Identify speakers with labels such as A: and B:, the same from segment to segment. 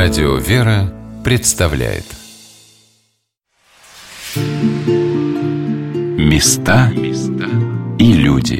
A: Радио «Вера» представляет Места и люди.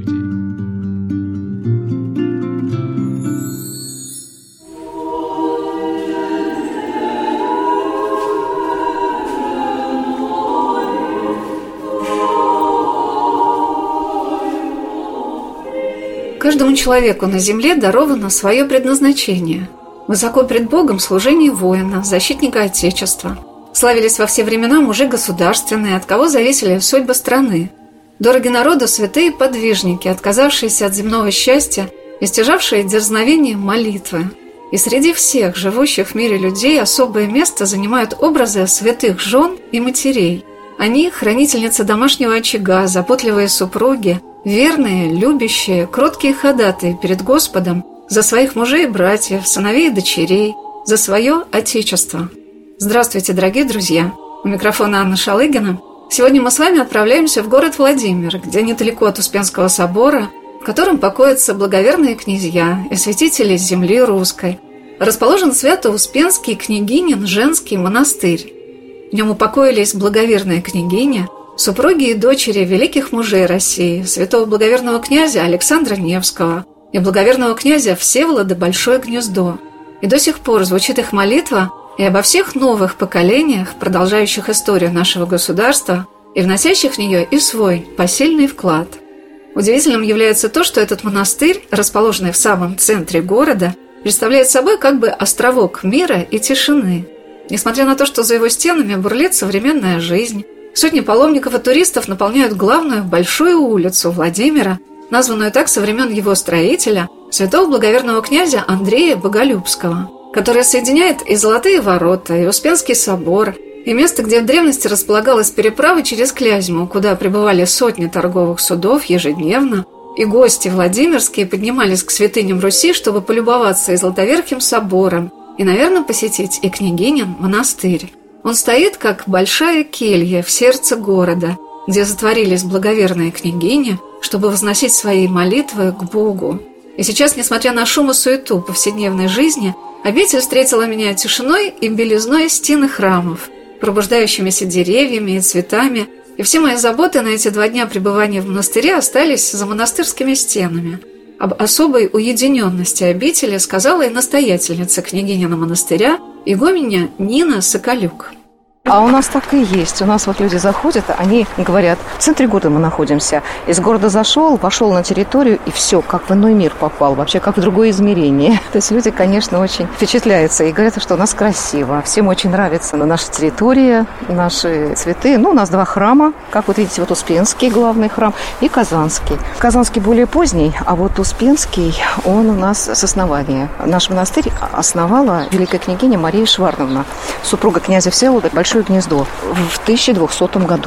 B: Каждому человеку на земле даровано свое предназначение. Высоко пред Богом служение воина, защитника Отечества. Славились во все времена мужи государственные, от кого зависели судьбы страны. Дороги народу святые подвижники, отказавшиеся от земного счастья и стяжавшие дерзновением молитвы. И среди всех живущих в мире людей особое место занимают образы святых жен и матерей. Они – хранительницы домашнего очага, заботливые супруги, верные, любящие, кроткие ходатаи перед Господом за своих мужей и братьев, сыновей и дочерей, за свое Отечество. Здравствуйте, дорогие друзья! У микрофона Анна Шалыгина. Сегодня мы с вами отправляемся в город Владимир, где недалеко от Успенского собора, в котором покоятся благоверные князья и святители земли русской, расположен Свято-Успенский княгинин женский монастырь. В нем упокоились благоверные княгини, супруги и дочери великих мужей России, святого благоверного князя Александра Невского и благоверного князя Всеволода Большое Гнездо. И до сих пор звучит их молитва и обо всех новых поколениях, продолжающих историю нашего государства и вносящих в нее и свой посильный вклад. Удивительным является то, что этот монастырь, расположенный в самом центре города, представляет собой как бы островок мира и тишины. Несмотря на то, что за его стенами бурлит современная жизнь, сотни паломников и туристов наполняют главную большую улицу Владимира, названную так со времен его строителя, святого благоверного князя Андрея Боголюбского, которая соединяет и Золотые ворота, и Успенский собор, и место, где в древности располагалась переправа через Клязьму, куда прибывали сотни торговых судов ежедневно, и гости владимирские поднимались к святыням Руси, чтобы полюбоваться и Златоверхим собором, и, наверное, посетить и княгинин монастырь. Он стоит, как большая келья в сердце города, где затворились благоверные княгини, чтобы возносить свои молитвы к Богу. И сейчас, несмотря на шум и суету повседневной жизни, обитель встретила меня тишиной и белизной стены храмов, пробуждающимися деревьями и цветами, и все мои заботы на эти 2 дня пребывания в монастыре остались за монастырскими стенами. Об особой уединенности обители сказала и настоятельница княгинина монастыря, игуменя Нина Соколюк.
C: А у нас так и есть. У нас вот люди заходят, они говорят, в центре города мы находимся. Из города зашел, вошел на территорию, и все, как в иной мир попал, вообще как в другое измерение. То есть люди, конечно, очень впечатляются и говорят, что у нас красиво. Всем очень нравится наша территория, наши цветы. Ну, у нас 2 храма, как вот видите, вот Успенский главный храм и Казанский. Казанский более поздний, а вот Успенский, он у нас с основания. Наш монастырь основала великая княгиня Мария Шварновна, супруга князя Всеволода Большое Гнездо, в 1200 году.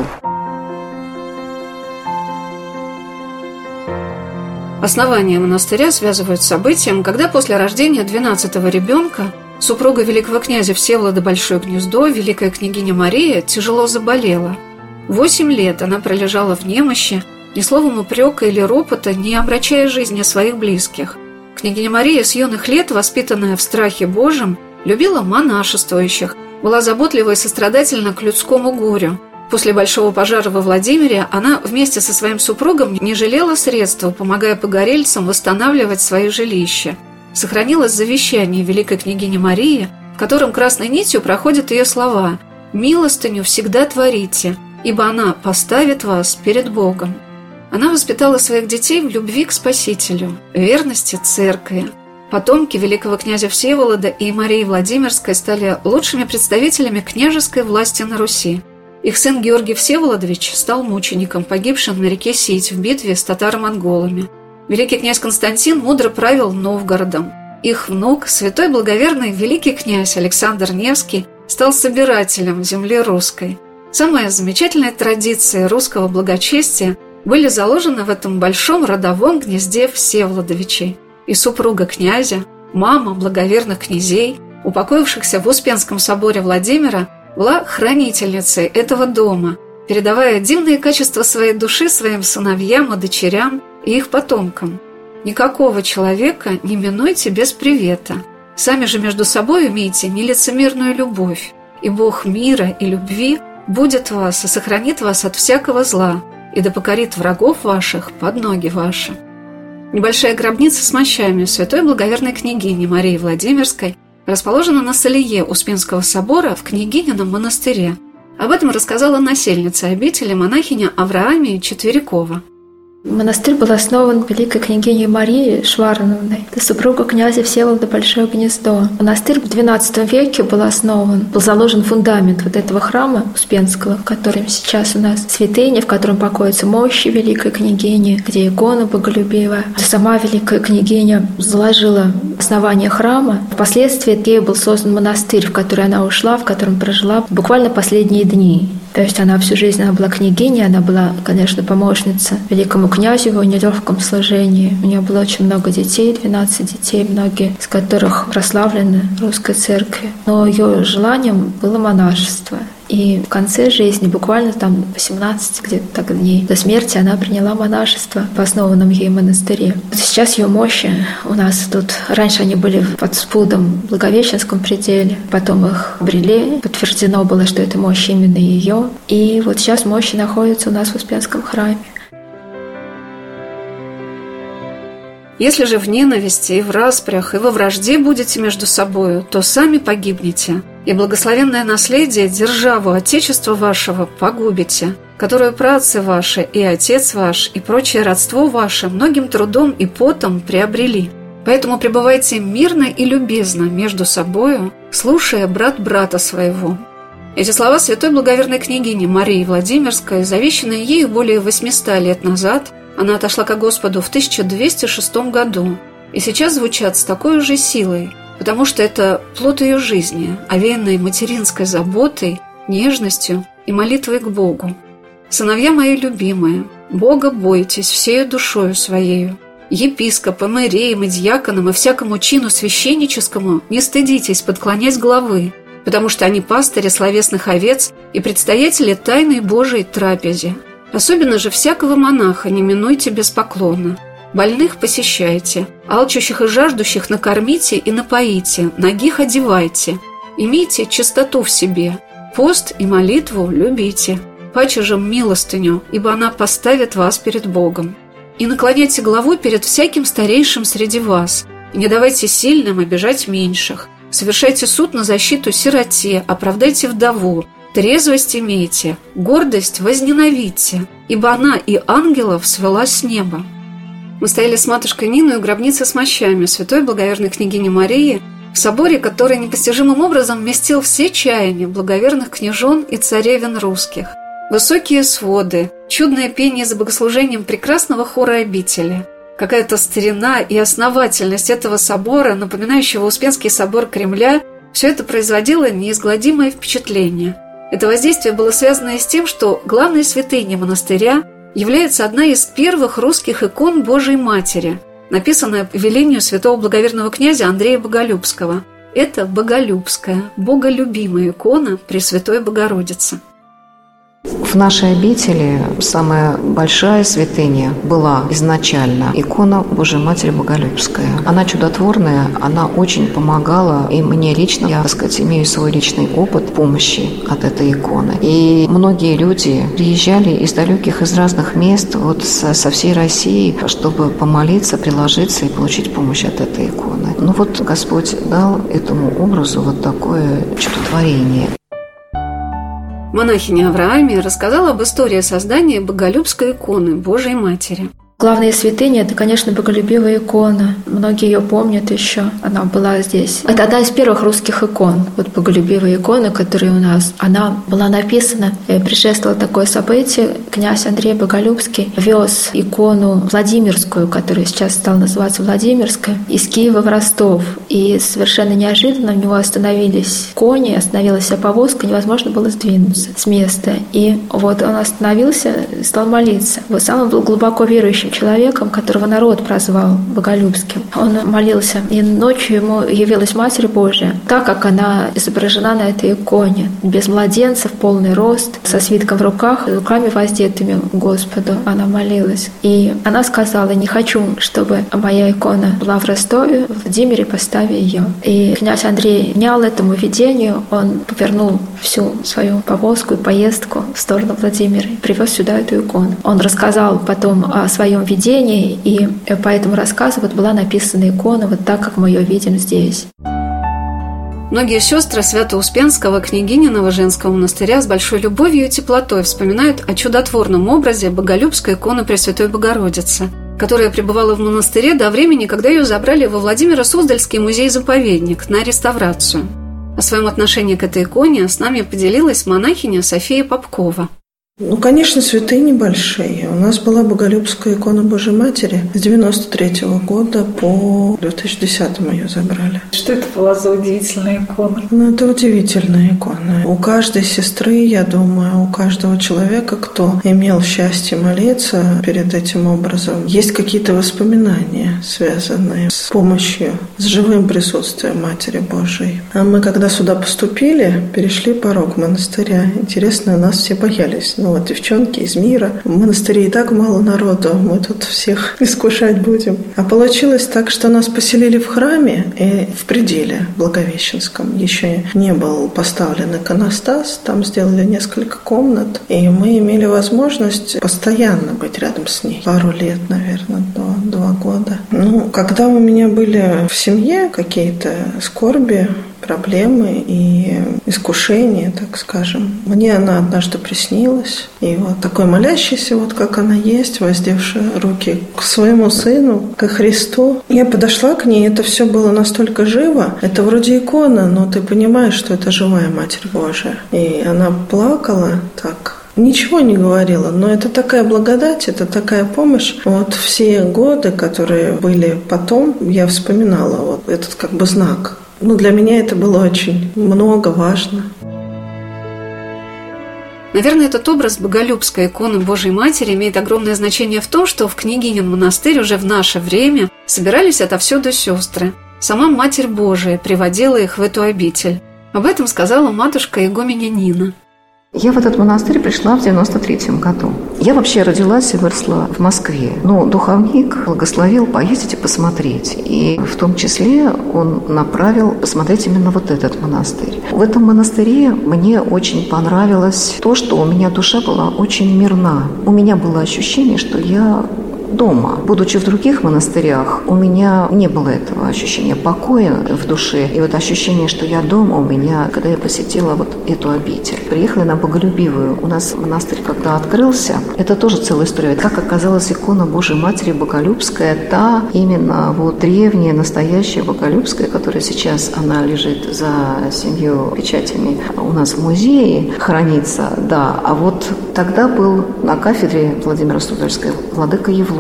B: Основание монастыря связывают с событием, когда после рождения 12-го ребенка супруга великого князя Всеволода Большое Гнездо, великая княгиня Мария, тяжело заболела. 8 лет она пролежала в немощи, ни словом упрека или ропота, не обращая жизни своих близких. Княгиня Мария с юных лет, воспитанная в страхе Божьем, любила монашествующих, была заботлива и сострадательна к людскому горю. После большого пожара во Владимире она вместе со своим супругом не жалела средств, помогая погорельцам восстанавливать свои жилища. Сохранилось завещание великой княгини Марии, в котором красной нитью проходят ее слова «Милостыню всегда творите, ибо она поставит вас перед Богом». Она воспитала своих детей в любви к Спасителю, верности церкви. Потомки великого князя Всеволода и Марии Владимирской стали лучшими представителями княжеской власти на Руси. Их сын Георгий Всеволодович стал мучеником, погибшим на реке Сить в битве с татаро-монголами. Великий князь Константин мудро правил Новгородом. Их внук, святой благоверный великий князь Александр Невский, стал собирателем земли русской. Самые замечательные традиции русского благочестия были заложены в этом большом родовом гнезде Всеволодовичей. И супруга князя, мама благоверных князей, упокоившихся в Успенском соборе Владимира, была хранительницей этого дома, передавая дивные качества своей души своим сыновьям и дочерям и их потомкам. Никакого человека не минуйте без привета. Сами же между собой имейте нелицемерную любовь, и Бог мира и любви будет вас и сохранит вас от всякого зла, и да покорит врагов ваших под ноги ваши». Небольшая гробница с мощами святой благоверной княгини Марии Владимирской расположена на Солие Успенского собора в Княгинином монастыре. Об этом рассказала насельница обители монахиня Авраамия Четверякова.
D: Монастырь был основан великой княгиней Марией Шварновной, это супруга князя Всеволода Большое Гнездо. Монастырь в XII веке был основан, был заложен фундамент вот этого храма Успенского, в котором сейчас у нас святыня, в котором покоятся мощи великой княгини, где икона боголюбивая. Сама великая княгиня заложила основание храма. Впоследствии ею был создан монастырь, в который она ушла, в котором прожила буквально последние дни. То есть она всю жизнь была княгиней, она была, конечно, помощница великому князю в его нелегком сложении. У нее было очень много детей, 12 детей, многие из которых прославлены русской церкви. Но ее желанием было монашество. И в конце жизни, буквально 18 где-то так дней до смерти, она приняла монашество в основанном ей монастыре. Сейчас ее мощи у нас тут, раньше они были под спудом в Благовещенском пределе, потом их обрели, подтверждено было, что это мощь именно ее. И вот сейчас мощи находятся у нас в Успенском храме.
B: «Если же в ненависти и в распрях, и во вражде будете между собою, то сами погибнете, и благословенное наследие, державу Отечества вашего погубите, которую праотцы ваши и отец ваш, и прочее родство ваше многим трудом и потом приобрели. Поэтому пребывайте мирно и любезно между собою, слушая брат брата своего». Эти слова святой благоверной княгини Марии Владимирской, завещанные ею более 800 лет назад, она отошла ко Господу в 1206 году, и сейчас звучат с такой же силой, потому что это плод ее жизни, овеянной материнской заботой, нежностью и молитвой к Богу. «Сыновья мои любимые, Бога бойтесь всею душою своею. Епископам, иереям и дьяконам и всякому чину священническому не стыдитесь подклонять головы, потому что они пастыри словесных овец и предстоятели тайной Божией трапезе. Особенно же всякого монаха не минуйте без поклона. Больных посещайте, алчущих и жаждущих накормите и напоите, нагих одевайте. Имейте чистоту в себе, пост и молитву любите, паче же милостыню, ибо она поставит вас перед Богом. И наклоняйте голову перед всяким старейшим среди вас, и не давайте сильным обижать меньших. Совершайте суд на защиту сироте, оправдайте вдову, трезвость имейте, гордость возненавидьте, ибо она и ангелов свела с неба». Мы стояли с матушкой Ниной у гробницы с мощами святой благоверной княгини Марии в соборе, который непостижимым образом вместил все чаяния благоверных княжон и царевен русских. Высокие своды, чудное пение за богослужением прекрасного хора обители, какая-то старина и основательность этого собора, напоминающего Успенский собор Кремля, все это производило неизгладимое впечатление. Это воздействие было связано и с тем, что главной святыней монастыря является одна из первых русских икон Божией Матери, написанная по велению святого благоверного князя Андрея Боголюбского. Это Боголюбская, боголюбимая икона Пресвятой Богородицы.
C: В нашей обители самая большая святыня была изначально икона Божией Матери Боголюбская. Она чудотворная, она очень помогала, и мне лично, я, так сказать, имею свой личный опыт помощи от этой иконы. И многие люди приезжали из далеких, из разных мест, вот со всей России, чтобы помолиться, приложиться и получить помощь от этой иконы. Ну вот Господь дал этому образу вот такое чудотворение.
B: Монахиня Авраамия рассказала об истории создания Боголюбской иконы Божией Матери.
D: Главная святыня – это, конечно, боголюбивая икона. Многие ее помнят еще. Она была здесь. Это одна из первых русских икон. Вот боголюбивая икона, которая у нас. Она была написана. Предшествовало такое событие. Князь Андрей Боголюбский вез икону Владимирскую, которая сейчас стала называться Владимирская, из Киева в Ростов. И совершенно неожиданно у него остановились кони, остановилась вся повозка, невозможно было сдвинуться с места. И вот он остановился и стал молиться. Вот сам он был глубоко верующим верующим человеком, которого народ прозвал Боголюбским. Он молился, и ночью ему явилась Матерь Божия, так как она изображена на этой иконе, без младенца, в полный рост, со свитком в руках, руками воздетыми к Господу. Она молилась. И она сказала: не хочу, чтобы моя икона была в Ростове, в Владимире, поставь ее. И князь Андрей внял этому видению, он повернул всю свою повозку и поездку в сторону Владимира и привез сюда эту икону. Он рассказал потом о своем видении, и по этому рассказу вот была написана икона вот так, как мы ее видим здесь.
B: Многие сестры Свято-Успенского княгининого женского монастыря с большой любовью и теплотой вспоминают о чудотворном образе Боголюбской иконы Пресвятой Богородицы, которая пребывала в монастыре до времени, когда ее забрали во Владимиро-Суздальский музей-заповедник на реставрацию. О своем отношении к этой иконе с нами поделилась монахиня София Попкова.
E: Конечно, святыни большие. У нас была Боголюбская икона Божьей Матери с 93-го года по 2010-му ее забрали.
F: Что это была за удивительная икона?
E: Это удивительная икона. У каждой сестры, я думаю, у каждого человека, кто имел счастье молиться перед этим образом, есть какие-то воспоминания, связанные с помощью, с живым присутствием Матери Божией. А мы, когда сюда поступили, перешли порог монастыря. Интересно, нас все боялись. Девчонки из мира. В монастыре и так мало народу, мы тут всех искушать будем. А получилось так, что нас поселили в храме и в пределе Благовещенском. Еще не был поставлен иконостас, там сделали несколько комнат, и мы имели возможность постоянно быть рядом с ней. Пару лет, наверное, до 2 года. Когда у меня были в семье какие-то скорби, проблемы и искушения, так скажем. Мне она однажды приснилась. И вот такой молящийся, вот как она есть, воздевшая руки к своему сыну, ко Христу. Я подошла к ней, это все было настолько живо. Это вроде икона, но ты понимаешь, что это живая Матерь Божия. И она плакала так. Ничего не говорила, но это такая благодать, это такая помощь. Вот все годы, которые были потом, я вспоминала вот этот как бы знак. Для меня это было очень много, важно.
B: Наверное, этот образ Боголюбской иконы Божьей Матери имеет огромное значение в том, что в княгинин монастырь уже в наше время собирались отовсюду сестры. Сама Матерь Божия приводила их в эту обитель. Об этом сказала матушка игуменя Нина.
C: Я в этот монастырь пришла в 93-м году. Я вообще родилась и выросла в Москве. Но духовник благословил поездить и посмотреть. И в том числе он направил посмотреть именно вот этот монастырь. В этом монастыре мне очень понравилось то, что у меня душа была очень мирна. У меня было ощущение, что я дома. Будучи в других монастырях, у меня не было этого ощущения покоя в душе. И вот ощущение, что я дома, у меня, когда я посетила вот эту обитель. Приехала на Боголюбивую. У нас монастырь, когда открылся, это тоже целая история. Как оказалась икона Божьей Матери Боголюбская, та именно вот древняя, настоящая Боголюбская, которая сейчас, она лежит за 7 печатями у нас в музее, хранится, да. А вот тогда был на кафедре Владимиро-Суздальской владыка Евлогий.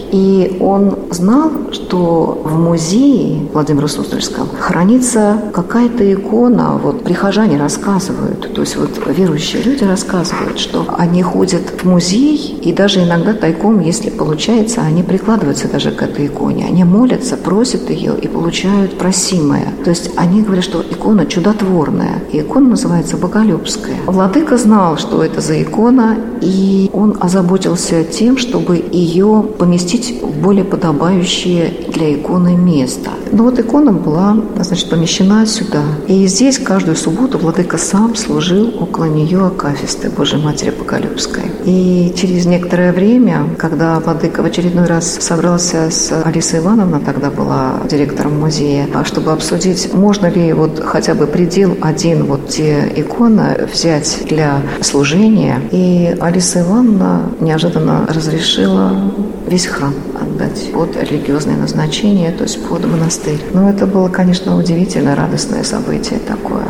C: И он знал, что в музее Владимиро-Суздальском хранится какая-то икона. Вот прихожане рассказывают, то есть вот верующие люди рассказывают, что они ходят в музей, и даже иногда тайком, если получается, они прикладываются даже к этой иконе. Они молятся, просят ее и получают просимое. То есть они говорят, что икона чудотворная. И икона называется Боголюбская. Владыка знал, что это за икона, и он озаботился тем, чтобы ее поместить в более подобающее для иконы место. Но вот икона была, значит, помещена сюда. И здесь каждую субботу владыка сам служил около нее акафисты Божьей Матери Боголюбской. И через некоторое время, когда владыка в очередной раз собрался с Алисой Ивановной, тогда была директором музея, чтобы обсудить, можно ли вот хотя бы предел один вот те иконы взять для служения. И Алиса Ивановна неожиданно разрешила весь храм отдать под религиозное назначение, то есть под монастырь. Но это было, конечно, удивительно радостное событие такое.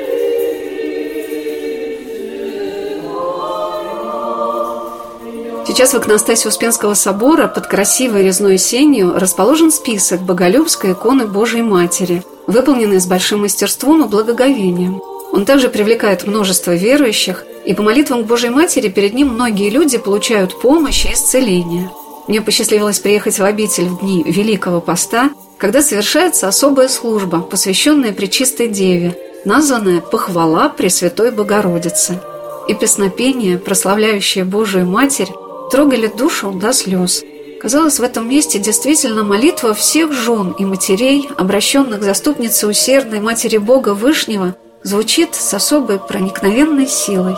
B: В Сейчас в иконостасе Успенского собора под красивой резной сенью расположен список боголюбской иконы Божией Матери, выполненный с большим мастерством и благоговением. Он также привлекает множество верующих, и по молитвам к Божией Матери перед ним многие люди получают помощь и исцеление. Мне посчастливилось приехать в обитель в дни Великого Поста, когда совершается особая служба, посвященная Пречистой Деве, названная «Похвала Пресвятой Богородицы». И песнопения, прославляющие Божию Матерь, трогали душу до слез. Казалось, в этом месте действительно молитва всех жен и матерей, обращенных к заступнице усердной Матери Бога Вышнего, звучит с особой проникновенной силой.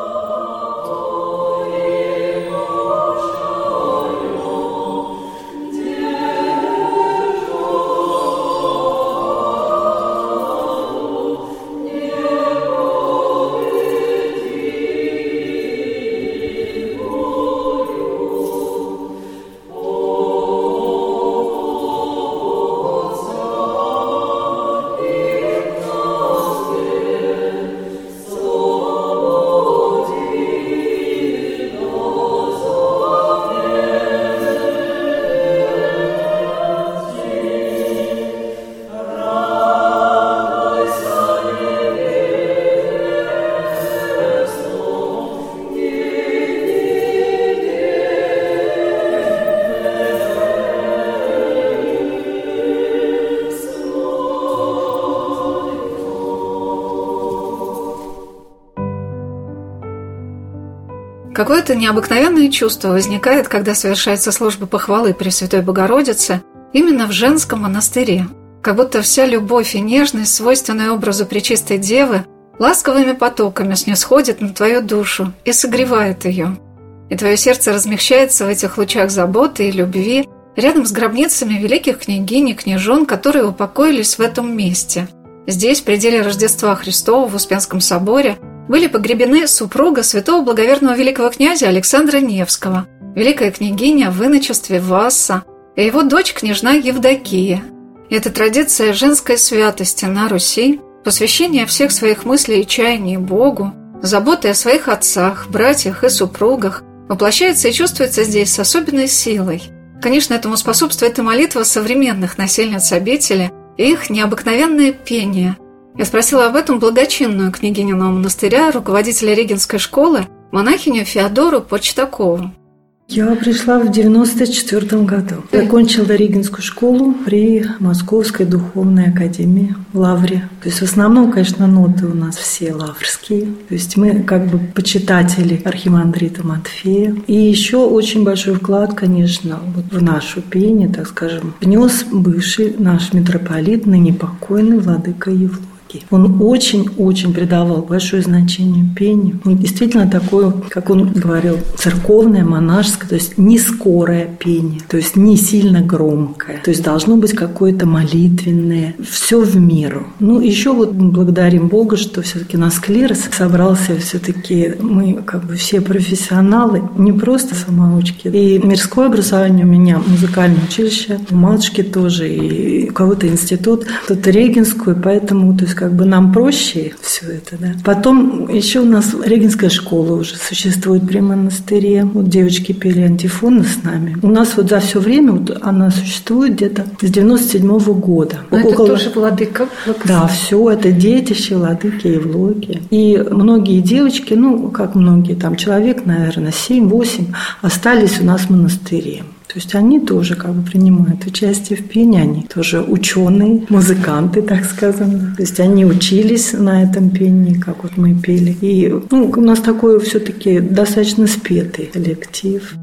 B: Какое-то необыкновенное чувство возникает, когда совершается служба похвалы Пресвятой Богородице именно в женском монастыре. Как будто вся любовь и нежность, свойственная образу Пречистой Девы, ласковыми потоками снисходит на твою душу и согревает ее. И твое сердце размягчается в этих лучах заботы и любви рядом с гробницами великих княгинь и княжон, которые упокоились в этом месте. Здесь, в пределе Рождества Христова в Успенском соборе, были погребены супруга святого благоверного великого князя Александра Невского, великая княгиня в иночестве Васса и его дочь княжна Евдокия. И эта традиция женской святости на Руси, посвящения всех своих мыслей и чаяний Богу, заботы о своих отцах, братьях и супругах, воплощается и чувствуется здесь с особенной силой. Конечно, этому способствует и молитва современных насельниц обители и их необыкновенное пение. Я спросила об этом благочинную княгинину монастыря, руководителя Регинской школы, монахиню Феодору Почтакову.
G: Я пришла в 1994 году. Закончила Регинскую школу при Московской духовной академии в Лавре. То есть в основном, конечно, ноты у нас все лаврские. То есть мы как бы почитатели архимандрита Матфея. И еще очень большой вклад, конечно, вот в нашу пение, так скажем, внес бывший наш митрополит, ныне покойный владыка Евлогий. Он очень-очень придавал большое значение пению. Он действительно такое, как он говорил, церковное, монашеское, то есть не скорое пение, то есть не сильно громкое. То есть должно быть какое-то молитвенное, все в меру. Ну, еще вот благодарим Бога, что все-таки наш клирос собрался, все-таки мы как бы все профессионалы, не просто самоучки. И мирское образование у меня, музыкальное училище, у матушки тоже, и у кого-то институт, кто-то Регинскую, поэтому, то есть как бы нам проще все это, да. Потом еще у нас Регинская школа уже существует при монастыре. Вот девочки пели антифоны с нами. У нас вот за все время вот она существует где-то с 97-го года.
B: Но это тоже владыка?
G: Да, все это детище владыки Евлогия. И многие девочки, ну, как многие, там человек, наверное, 7-8 остались у нас в монастыре. То есть они тоже как бы принимают участие в пении, они тоже ученые, музыканты, так скажем. То есть они учились на этом пении, как вот мы пели. И у нас такой все-таки достаточно спетый коллектив.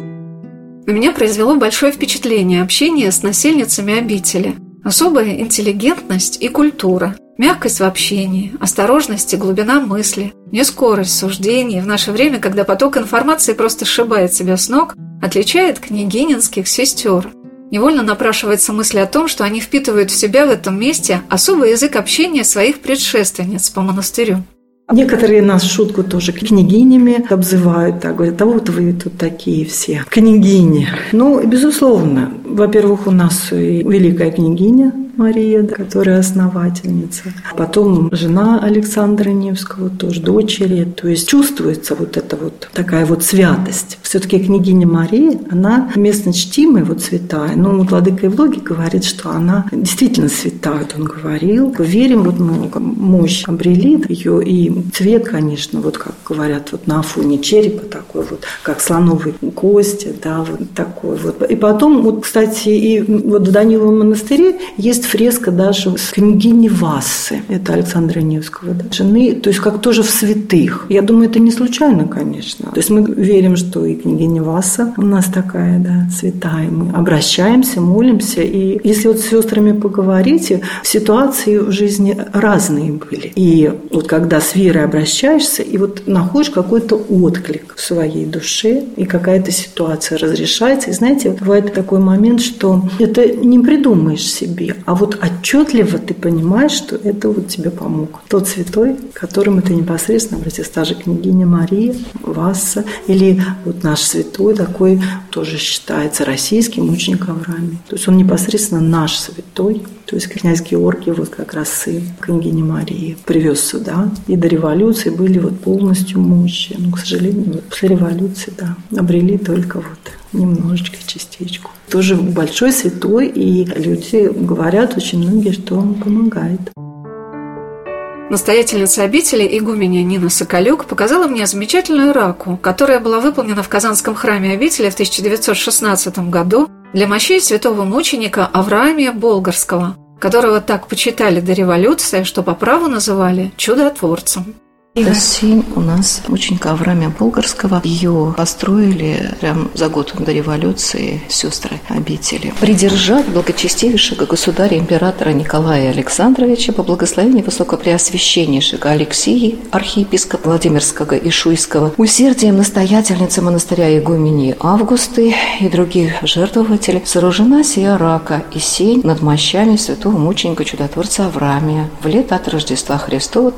B: На меня произвело большое впечатление общение с насельницами обители. Особая интеллигентность и культура, мягкость в общении, осторожность и глубина мысли, не скорость суждений в наше время, когда поток информации просто сшибает себя с ног, отличает княгининских сестер. Невольно напрашивается мысль о том, что они впитывают в себя в этом месте особый язык общения своих предшественниц по монастырю.
G: Некоторые нас в шутку тоже княгинями обзывают, так говорят, а вот вы тут такие все княгини. Ну, безусловно, во-первых, у нас и великая княгиня Мария, которая основательница. Потом жена Александра Невского, тоже дочери. То есть чувствуется вот эта вот такая вот святость. Все-таки княгиня Мария, она местно чтимая, вот святая. Но вот владыка Евлогий говорит, что она действительно святая. Вот он говорил. Верим, вот мы мощь обрели ее, и цвет, конечно, вот как говорят, вот на фоне черепа такой вот, как слоновой кости, да, вот такой вот. И потом, вот, кстати, и вот в Даниловом монастыре есть фреска даже с княгини Вассы, это Александра Невского, да, жены, то есть как тоже в святых. Я думаю, это не случайно, конечно. То есть мы верим, что и княгиня Васса у нас такая, да, святая. Мы обращаемся, молимся, и если вот с сестрами поговорите, ситуации в жизни разные были. И вот когда с верой обращаешься, и вот находишь какой-то отклик в своей душе, и какая-то ситуация разрешается. И знаете, бывает такой момент, что это не придумаешь себе, а вот отчетливо ты понимаешь, что это вот тебе помог. Тот святой, к которому ты непосредственно обратился, та же княгиня Мария, Васса, или вот наш святой такой тоже считается российским мученик Авраамий. То есть он непосредственно наш святой. То есть князь Георгий, вот как раз сын княгини Марии, привез сюда. И до революции были вот полностью мощи. Но, к сожалению, вот после революции, да, обрели только вот немножечко, частичку. Тоже большой святой, и люди говорят очень многие, что он помогает.
B: Настоятельница обители игуменя Нина Соколюк показала мне замечательную раку, которая была выполнена в Казанском храме обители в 1916 году для мощей святого мученика Авраамия Болгарского, которого так почитали до революции, что по праву называли чудотворцем.
C: Это сень у нас мученика Авраамия Болгарского. Ее построили прям за год до революции сестры обители. Придержать благочестивейшего государя-императора Николая Александровича по благословению высокопреосвященнейшего Алексии, архиепископа Владимирского и Шуйского, усердием настоятельницы монастыря игумении Августы и других жертвователей сооружена сия рака и сень над мощами святого мученика-чудотворца Авраамия в лето от Рождества Христова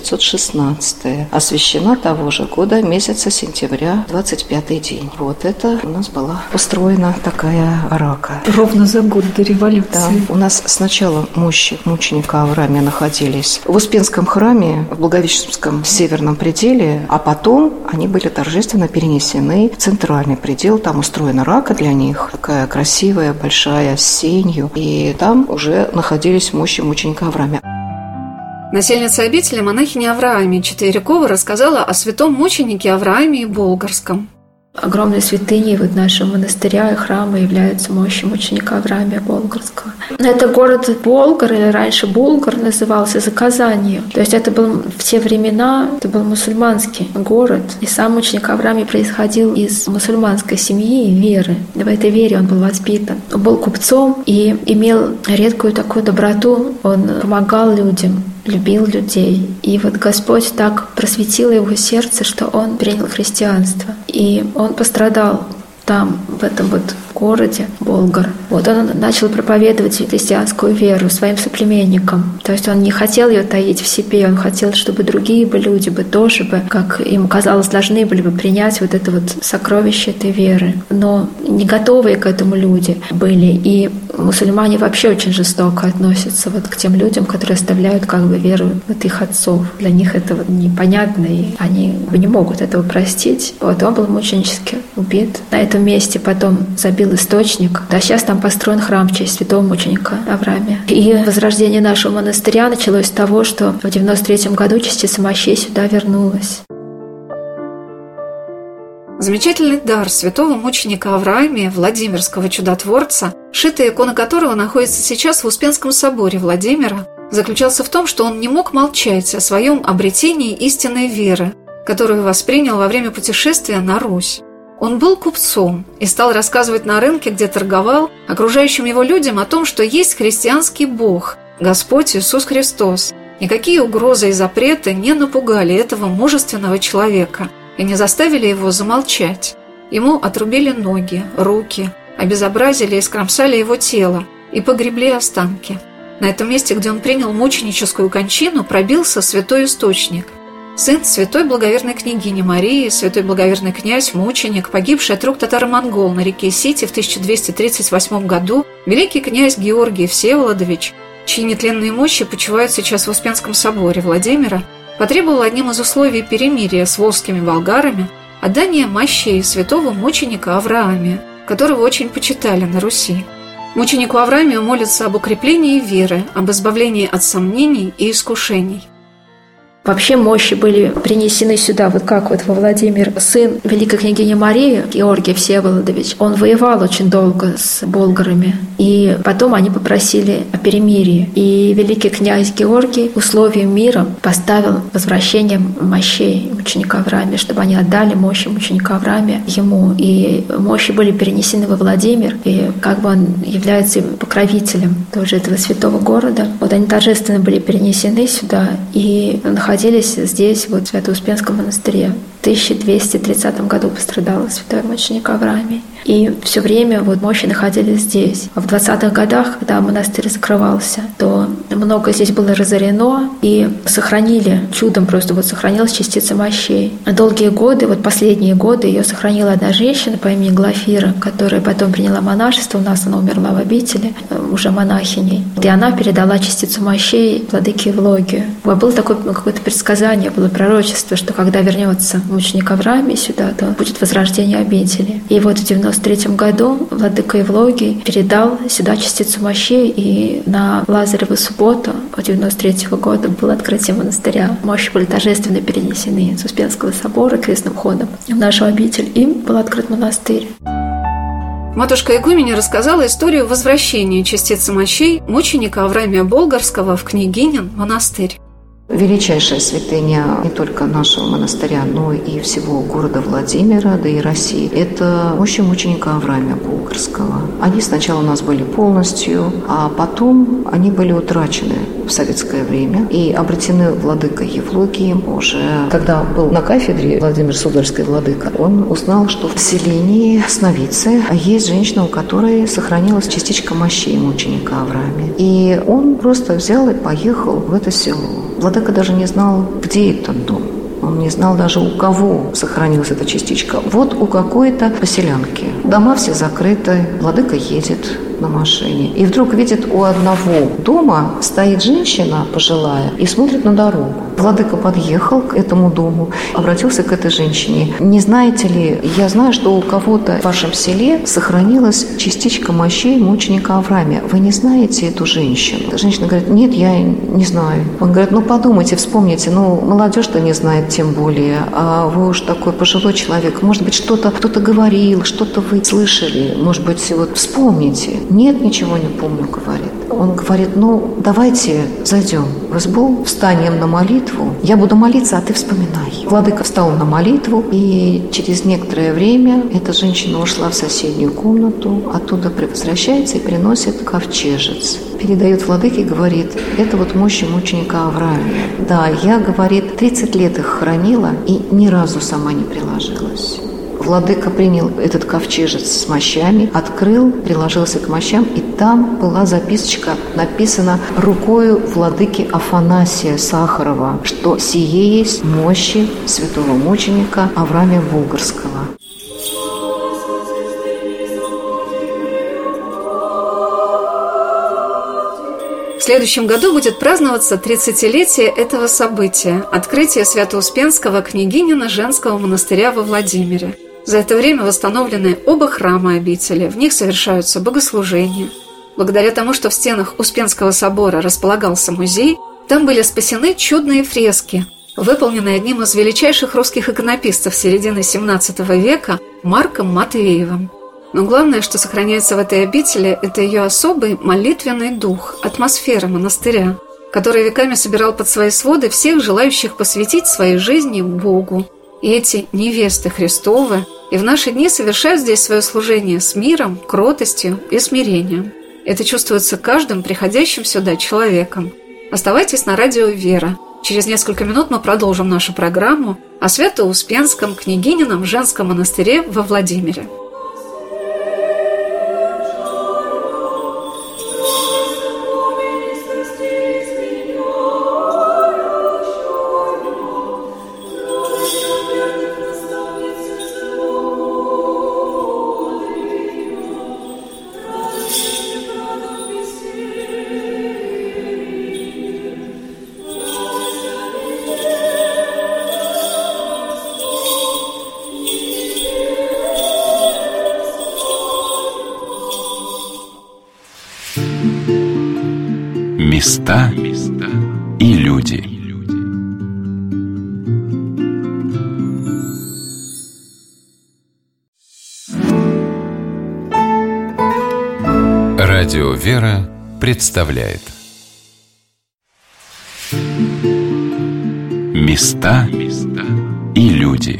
C: 1916. Освящена того же года, месяца сентября, 25-й день. Вот это у нас была построена такая рака.
F: Ровно за год до революции.
C: Да, у нас сначала мощи мученика Авраамия находились в Успенском храме, в Благовещенском северном пределе, а потом они были торжественно перенесены в центральный предел. Там устроена рака для них, такая красивая, большая, с сенью. И там уже находились мощи мученика Авраамия.
B: Насельница обители монахиня Авраамия Четверякова рассказала о святом мученике Авраамии Болгарском.
D: Огромной святыней вот нашего монастыря и храма является мощи мученика Авраамия Болгарского. Это город Болгар, или раньше Булгар назывался, за Казанью. То есть это был в те времена, это был мусульманский город. И сам мученик Авраамий происходил из мусульманской семьи и веры. В этой вере он был воспитан. Он был купцом и имел редкую такую доброту. Он помогал людям, любил людей. И вот Господь так просветил его сердце, что он принял христианство. И он пострадал там, в этом вот городе Болгар. Вот он начал проповедовать христианскую веру своим соплеменникам. То есть он не хотел ее таить в себе, он хотел, чтобы другие бы люди бы тоже бы, как им казалось, должны были бы принять вот это вот сокровище этой веры. Но не готовые к этому люди были. И мусульмане вообще очень жестоко относятся вот к тем людям, которые оставляют как бы веру вот их отцов. Для них это вот непонятно, и они не могут этого простить. Вот он был мученически убит. На этом месте потом забил источник. Да, сейчас там построен храм в честь святого мученика Авраамия. И возрождение нашего монастыря началось с того, что в 93 году частица мощей сюда вернулась.
B: Замечательный дар святого мученика Авраамия, Владимирского чудотворца, шитая икона которого находится сейчас в Успенском соборе Владимира, заключался в том, что он не мог молчать о своем обретении истинной веры, которую воспринял во время путешествия на Русь. Он был купцом и стал рассказывать на рынке, где торговал, окружающим его людям о том, что есть христианский Бог, Господь Иисус Христос. Никакие угрозы и запреты не напугали этого мужественного человека и не заставили его замолчать. Ему отрубили ноги, руки, обезобразили и скромсали его тело и погребли останки. На этом месте, где он принял мученическую кончину, пробился святой источник. Сын святой благоверной княгини Марии, святой благоверный князь, мученик, погибший от рук татаро-монгол на реке Сити в 1238 году, великий князь Георгий Всеволодович чьи нетленные мощи почивают сейчас в Успенском соборе Владимира, потребовал одним из условий перемирия с волжскими болгарами отдание мощей святого мученика Авраамия, которого очень почитали на Руси. Мученику Авраамию молятся об укреплении веры, об избавлении от сомнений и искушений.
D: Вообще мощи были принесены сюда, вот как вот во Владимир, сын великой княгини Марии, Георгий Всеволодович, он воевал очень долго с болгарами, и потом они попросили о перемирии. И великий князь Георгий условием мира поставил возвращение мощей мученика Авраамия, чтобы они отдали мощи мученика Авраамия ему. И мощи были перенесены во Владимир, и как бы он является покровителем тоже этого святого города. Вот они торжественно были перенесены сюда и находились здесь, вот в Свято-Успенском монастыре. В 1230 году пострадал святой мученик Авраамий. И все время вот мощи находились здесь. А в 20-х годах, когда монастырь закрывался, то много здесь было разорено, и сохранили, чудом просто вот сохранилась частица мощей. Долгие годы, вот последние годы, ее сохранила одна женщина по имени Глафира, которая потом приняла монашество. У нас она умерла в обители, уже монахиней. И она передала частицу мощей владыке Евлогию. Было такое какое-то предсказание, было пророчество, что когда вернется мученик Авраамий сюда, то будет возрождение обители. И вот в 93 году владыка Евлогий передал сюда частицу мощей, и на Лазареву субботу 93 года было открытие монастыря. Мощи были торжественно перенесены с Успенского собора крестным ходом в нашу обитель, и был открыт монастырь.
B: Матушка Игуменя рассказала историю возвращения частицы мощей мученика Авраамия Болгарского в Княгинин монастырь.
C: Величайшая святыня не только нашего монастыря, но и всего города Владимира, да и России. Это мощи мученика Авраамия Болгарского. Они сначала у нас были полностью, а потом они были утрачены в советское время и обретены владыкой Евлогием уже. Когда был на кафедре Владимир Суздальский владыка, он узнал, что в селении Сновицы есть женщина, у которой сохранилась частичка мощей мученика Авраамия. И он просто взял и поехал в это село. Владыка даже не знал, где этот дом. Он не знал даже, у кого сохранилась эта частичка. Вот у какой-то поселянки. Дома все закрыты, владыка едет на машине. И вдруг видит, у одного дома стоит женщина пожилая и смотрит на дорогу. Владыка подъехал к этому дому, обратился к этой женщине. Не знаете ли, я знаю, что у кого-то в вашем селе сохранилась частичка мощей мученика Авраамия. Вы не знаете эту женщину? Женщина говорит, нет, я не знаю. Он говорит, ну подумайте, вспомните, молодежь-то не знает тем более, а вы уж такой пожилой человек. Может быть, что-то кто-то говорил, что-то вы слышали, может быть, вот вспомните. Нет, ничего не помню, говорит. Он говорит, давайте зайдем в избу, встанем на молитву. Я буду молиться, а ты вспоминай. Владыка встал на молитву, и через некоторое время эта женщина ушла в соседнюю комнату, оттуда возвращается и приносит ковчежец. Передает владыке и говорит, это вот мощи мученика Авраамия. Да, я, говорит, 30 лет их хранила и ни разу сама не приложилась. Владыка принял этот ковчежец с мощами, открыл, приложился к мощам, и там была записочка, написана рукою владыки Афанасия Сахарова, что сие есть мощи святого мученика Авраамия Болгарского.
B: В следующем году будет праздноваться 30-летие этого события – открытие Свято-Успенского Княгинина женского монастыря во Владимире. За это время восстановлены оба храма обители, в них совершаются богослужения. Благодаря тому, что в стенах Успенского собора располагался музей, там были спасены чудные фрески, выполненные одним из величайших русских иконописцев середины XVII века Марком Матвеевым. Но главное, что сохраняется в этой обители, это ее особый молитвенный дух, атмосфера монастыря, который веками собирал под свои своды всех желающих посвятить своей жизни Богу. И эти невесты Христовы и в наши дни совершают здесь свое служение с миром, кротостью и смирением. Это чувствуется каждым приходящим сюда человеком. Оставайтесь на радио «Вера». Через несколько минут мы продолжим нашу программу о Свято-Успенском Княгинином женском монастыре во Владимире.
A: Места и люди. Радио «Вера» представляет Места и люди.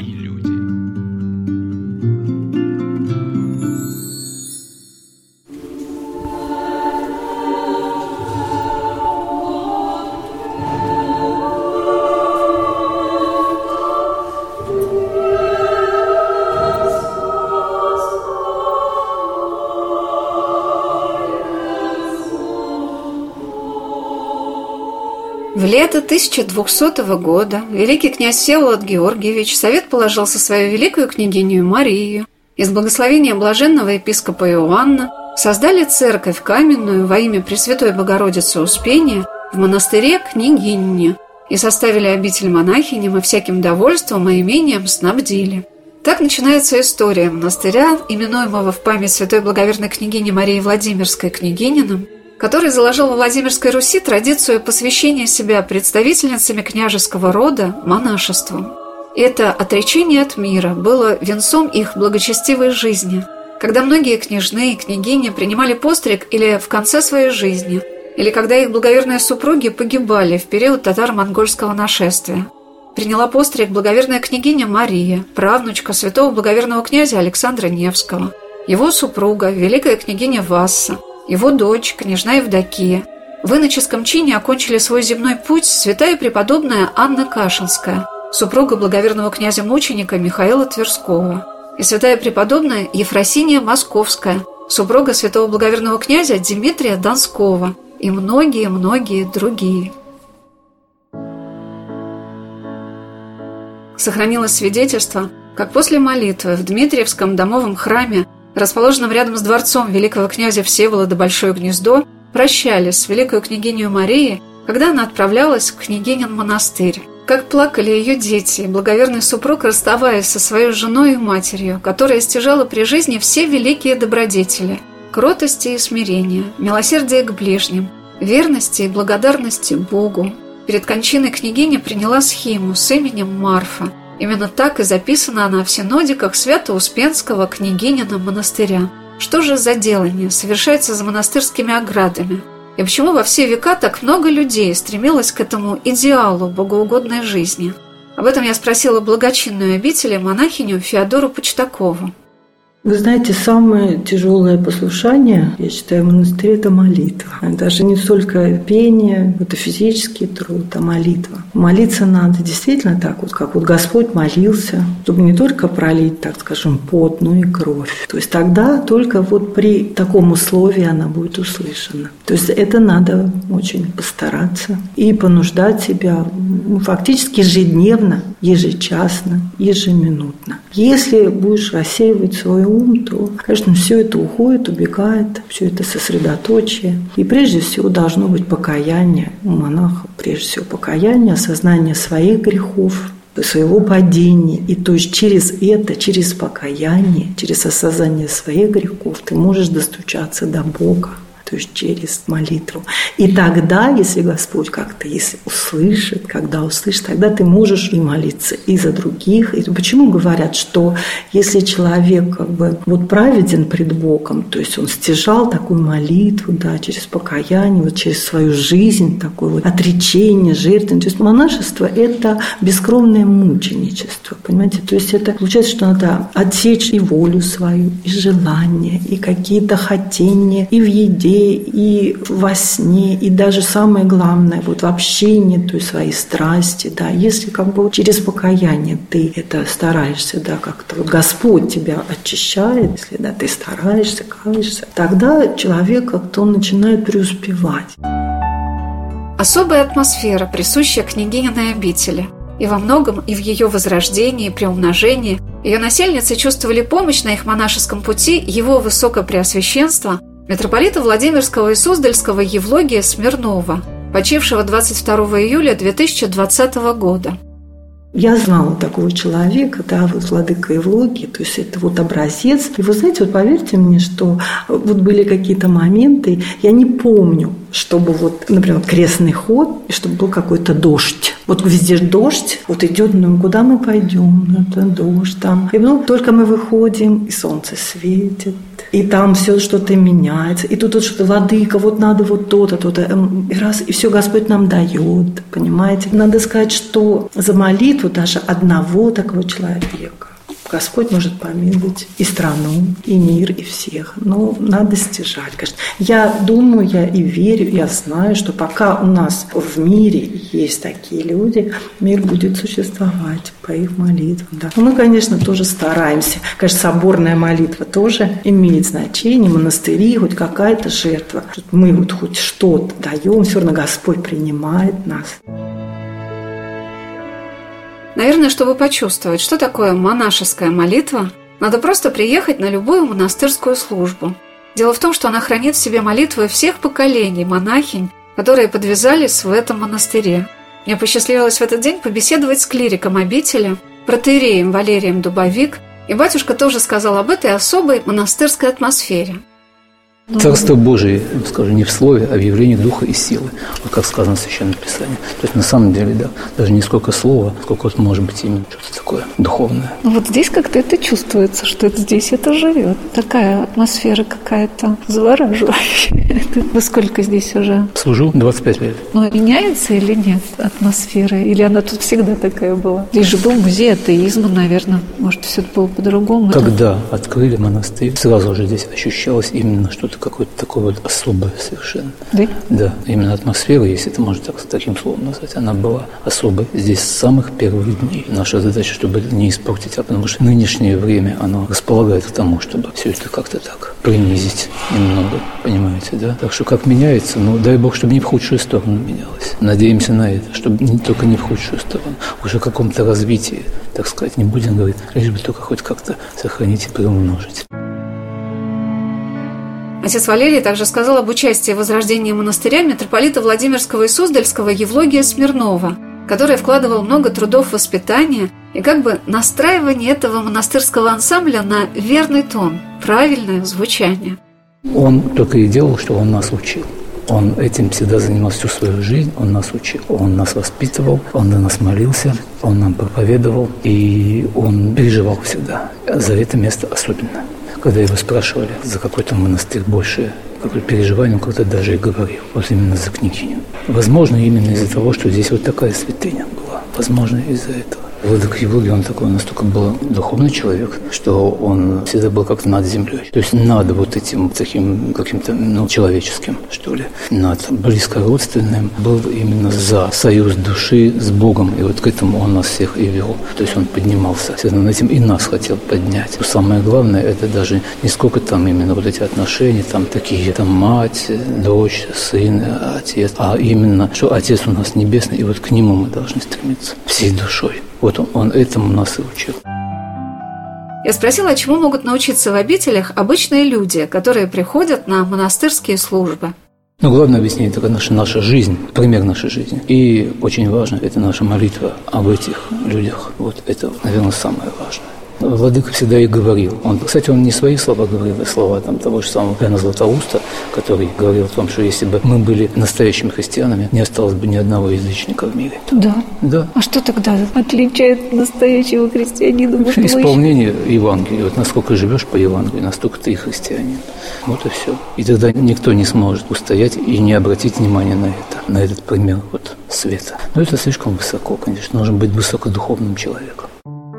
B: В лето 1200 года великий князь Всеволод Георгиевич совет положил со свою великую княгиню Марию и с благословения блаженного епископа Иоанна создали церковь каменную во имя Пресвятой Богородицы Успения в монастыре Княгинне и составили обитель монахиням и всяким довольством и имением снабдили. Так начинается история монастыря, именуемого в память святой благоверной княгини Марии Владимирской княгинином, который заложил во Владимирской Руси традицию посвящения себя представительницами княжеского рода монашеству. Это отречение от мира было венцом их благочестивой жизни, когда многие княжны и княгини принимали постриг или в конце своей жизни, или когда их благоверные супруги погибали в период татаро-монгольского нашествия. Приняла постриг благоверная княгиня Мария, правнучка святого благоверного князя Александра Невского, его супруга, великая княгиня Васса, его дочь, княжна Евдокия. В иноческом чине окончили свой земной путь святая преподобная Анна Кашинская, супруга благоверного князя-мученика Михаила Тверского, и святая преподобная Ефросиния Московская, супруга святого благоверного князя Дмитрия Донского, и многие-многие другие. Сохранилось свидетельство, как после молитвы в Дмитриевском домовом храме, расположенном рядом с дворцом великого князя Всеволода Большое Гнездо, прощались с великой княгиней Марией, когда она отправлялась в княгинин монастырь. Как плакали ее дети и благоверный супруг, расставаясь со своей женой и матерью, которая стяжала при жизни все великие добродетели – кротости и смирения, милосердие к ближним, верности и благодарности Богу. Перед кончиной княгиня приняла схиму с именем Марфа. Именно так и записана она в синодиках Свято-Успенского княгинина монастыря. Что же за делание совершается за монастырскими оградами? И почему во все века так много людей стремилось к этому идеалу богоугодной жизни? Об этом я спросила благочинную обители монахиню Феодору Почтакову.
G: Вы знаете, самое тяжелое послушание, я считаю, в монастыре – это молитва. Даже не столько пение, это физический труд, а молитва. Молиться надо действительно так, вот как вот Господь молился, чтобы не только пролить, так скажем, пот, но и кровь. То есть тогда только вот при таком условии она будет услышана. То есть это надо очень постараться и понуждать себя фактически ежедневно, ежечасно, ежеминутно. Если будешь рассеивать свой ум, то, конечно, все это уходит, убегает, все это сосредоточие. И прежде всего должно быть покаяние у монаха, прежде всего покаяние, осознание своих грехов, своего падения. И то есть через это, через покаяние, через осознание своих грехов ты можешь достучаться до Бога. То есть через молитву. И тогда, если Господь как-то, если услышит, когда услышит, тогда ты можешь и молиться и за других. И почему говорят, что если человек как бы вот праведен пред Богом, то есть он стяжал такую молитву, да, через покаяние, вот через свою жизнь, такое вот отречение, жертвенность. То есть монашество – это бескровное мученичество, понимаете? То есть это получается, что надо отсечь и волю свою, и желания, и какие-то хотения, и в еде, и во сне, и даже самое главное, вот в общении, то есть свои страсти, да, если как бы через покаяние ты это стараешься, да, как-то вот Господь тебя очищает, если, да, ты стараешься, каешься, тогда человек как-то он начинает преуспевать.
B: Особая атмосфера, присущая княгининой обители. И во многом, и в ее возрождении, приумножении, ее насельницы чувствовали помощь на их монашеском пути его высокопреосвященства митрополита Владимирского и Суздальского Евлогия Смирнова, почившего 22 июля 2020 года.
G: Я знала такого человека, да, вот владыка Евлогий, то есть это вот образец. И вы знаете, вот поверьте мне, что вот были какие-то моменты, я не помню, чтобы вот, например, крестный ход, и чтобы был какой-то дождь. Вот везде дождь, вот идет, ну куда мы пойдем? Это дождь там. И ну, только мы выходим, и солнце светит, и там все что-то меняется, и тут вот что-то, владыка, вот надо вот то-то, то-то, и раз, и все Господь нам дает, понимаете? Надо сказать, что за молитву даже одного такого человека Господь может помиловать и страну, и мир, и всех. Но надо стяжать, конечно. Я думаю, я и верю, я знаю, что пока у нас в мире есть такие люди, мир будет существовать по их молитвам. Да. Но мы, конечно, тоже стараемся. Конечно, соборная молитва тоже имеет значение. Монастыри, хоть какая-то жертва. Мы вот хоть что-то даем, все равно Господь принимает нас.
B: Наверное, чтобы почувствовать, что такое монашеская молитва, надо просто приехать на любую монастырскую службу. Дело в том, что она хранит в себе молитвы всех поколений монахинь, которые подвязались в этом монастыре. Мне посчастливилось в этот день побеседовать с клириком обители, протоиереем Валерием Дубовик, и батюшка тоже сказал об этой особой монастырской атмосфере.
H: Царство Божие, скажу, не в слове, а в явлении духа и силы. Вот как сказано в Священном Писании. То есть на самом деле, да, даже не сколько слова, сколько вот может быть именно что-то такое духовное.
F: Вот здесь как-то это чувствуется, что это здесь это живет. Такая атмосфера какая-то завораживающая. Вы сколько здесь уже?
H: Служу 25 лет.
F: Но меняется или нет атмосфера? Или она тут всегда такая была? Здесь же был музей атеизма, наверное. Может, все было по-другому?
H: Когда открыли монастырь, сразу же здесь ощущалось именно что-то какое-то такое вот особое совершенно.
F: Да?
H: Да, именно атмосфера, если это можно так, таким словом назвать, она была особой здесь с самых первых дней. Наша задача, чтобы не испортить, потому что нынешнее время, оно располагает к тому, чтобы все это как-то так принизить немного, понимаете, да? Так что как меняется, ну, дай Бог, чтобы не в худшую сторону менялось. Надеемся на это, чтобы не только не в худшую сторону, уже в каком-то развитии, так сказать, не будем говорить, лишь бы только хоть как-то сохранить и приумножить.
B: Отец Валерий также сказал об участии в возрождении монастыря митрополита Владимирского и Суздальского Евлогия Смирнова, который вкладывал много трудов в воспитание и как бы настраивание этого монастырского ансамбля на верный тон, правильное звучание.
H: Он только и делал, что он нас учил. Он этим всегда занимался всю свою жизнь, он нас учил, он нас воспитывал, он на нас молился, он нам проповедовал, и он переживал всегда. За это место особенно. Когда его спрашивали, за какой-то монастырь больше, какое переживание, он как-то даже и говорил, вот именно за княгиню. Возможно, именно из-за того, что здесь вот такая святыня была. Возможно, из-за этого. Владыка Евлогий, он такой настолько был духовный человек, что он всегда был как-то над землей. То есть над вот этим таким каким-то, ну, человеческим, что ли, над близкородственным, был именно за союз души с Богом. И вот к этому он нас всех и вел. То есть он поднимался всегда над этим и нас хотел поднять. Но самое главное, это даже не сколько там именно вот эти отношения, там такие, там мать, дочь, сын, отец, а именно, что Отец у нас небесный, и вот к Нему мы должны стремиться всей душой. Вот он этому нас и учил.
B: Я спросила, чему могут научиться в обителях обычные люди, которые приходят на монастырские службы.
H: Но главное объяснение – это наша жизнь, пример нашей жизни. И очень важно – это наша молитва об этих людях. Вот это, наверное, самое важное. Владыка всегда и говорил. Кстати, он не свои слова говорил, а слова там, того же самого Иоанна Златоуста, который говорил о том, что если бы мы были настоящими христианами, не осталось бы ни одного язычника в мире.
F: Да.
H: Да.
F: А что тогда отличает настоящего христианина?
H: Исполнение Евангелия. Вот насколько живешь по Евангелию, настолько ты и христианин. Вот и все. И тогда никто не сможет устоять и не обратить внимания на этот пример вот света. Но это слишком высоко, конечно. Нужно быть высокодуховным человеком.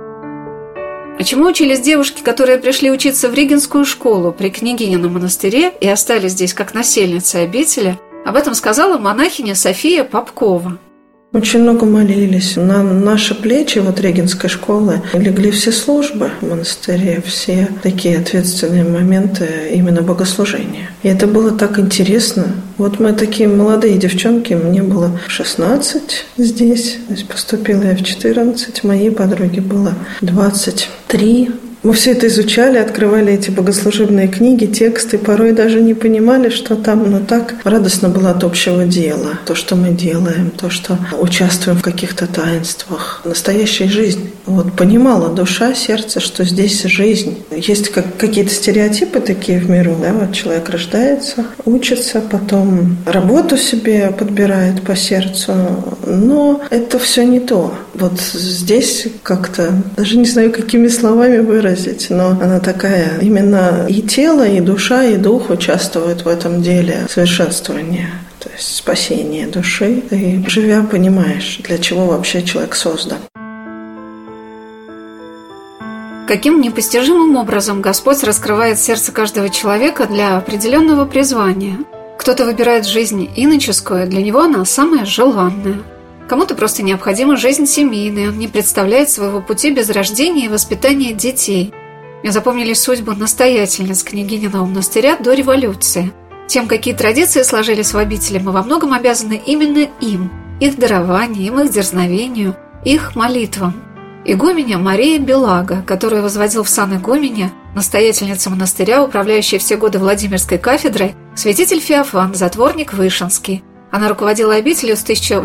B: А чему учились девушки, которые пришли учиться в Регенскую школу при княгинином монастыре и остались здесь как насельницы обители, об этом сказала монахиня София Попкова.
E: Очень много молились. На наши плечи, вот Регенской школы, легли все службы в монастыре, все такие ответственные моменты именно богослужения. И это было так интересно. Вот мы такие молодые девчонки, мне было 16 здесь, то есть поступила я в 14, моей подруге было 23. Мы все это изучали, открывали эти богослужебные книги, тексты, порой даже не понимали, что там, но так радостно было от общего дела. То, что мы делаем, то, что участвуем в каких-то таинствах, настоящая жизнь. Вот понимала душа, сердце, что здесь жизнь. Есть какие-то стереотипы такие в миру, да, вот человек рождается, учится, потом работу себе подбирает по сердцу, но это все не то. Вот здесь как-то, даже не знаю, какими словами выразить, но она такая, именно и тело, и душа, и дух участвуют в этом деле совершенствования, то есть спасения души. Ты, живя, понимаешь, для чего вообще человек создан.
B: Каким непостижимым образом Господь раскрывает сердце каждого человека для определенного призвания. Кто-то выбирает жизнь иноческую, для него она самая желанная. Кому-то просто необходима жизнь семейная, он не представляет своего пути без рождения и воспитания детей. Мне запомнились судьбы настоятельниц княгининого монастыря до революции. Тем, какие традиции сложились в обители, мы во многом обязаны именно им, их дарованию, их дерзновению, их молитвам. Игуменя Мария Белага, которую возводил в сан игуменя, настоятельница монастыря, управляющая все годы Владимирской кафедрой, святитель Феофан, затворник Вышинский. Она руководила обителью с